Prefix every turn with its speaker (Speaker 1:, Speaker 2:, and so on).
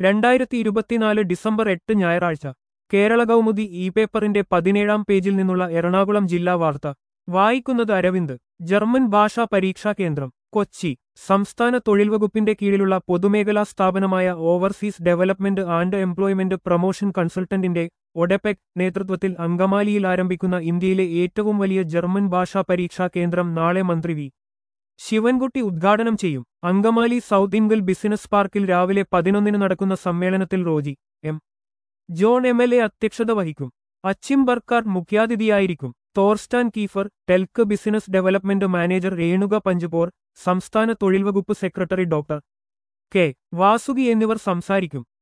Speaker 1: 2024 December 8 ഞായറാഴ്ച Kerala Kaumudi E പേപ്പറിന്റെ 17-ാം പേജിൽ നിന്നുള്ള എറണാകുളം ജില്ലാ വാർത്ത വായിക്കുന്നത് അരവിന്ദ്. ജർമ്മൻ ഭാഷാ പരീക്ഷാ കേന്ദ്രം കൊച്ചി. സംസ്ഥാന തൊഴിൽ വകുപ്പിന്റെ കീഴിലുള്ള പൊതുമേഖലാ സ്ഥാപനമായ overseas development and employment promotion കൺസൾട്ടന്റിന്റെ ഒഡെപെക് നേതൃത്വത്തിൽ അങ്കമാലിയിൽ ആരംഭിക്കുന്ന ഇന്ത്യയിലെ ഏറ്റവും വലിയ ജർമ്മൻ ഭാഷാ പരീക്ഷാ കേന്ദ്രം നാളെ മന്ത്രി വി. ശിവൻകുട്ടി ഉദ്ഘാടനം ചെയ്യും. അങ്കമാലി സൗത്ത് ഇൻഗൽ ബിസിനസ് പാർക്കിൽ രാവിലെ 11-ന് നടക്കുന്ന സമ്മേളനത്തിൽ റോജി എം. John MLA. അധ്യക്ഷത വഹിക്കും. അച്ചിം ബർക്കാർ മുഖ്യാതിഥിയായിരിക്കും. Thorsten Kiefer, TELK business development manager Renuka Panchapor, സംസ്ഥാന തൊഴിൽ വകുപ്പ് സെക്രട്ടറി ഡോക്ടർ കെ. വാസുകി എന്നിവർ സംസാരിക്കും.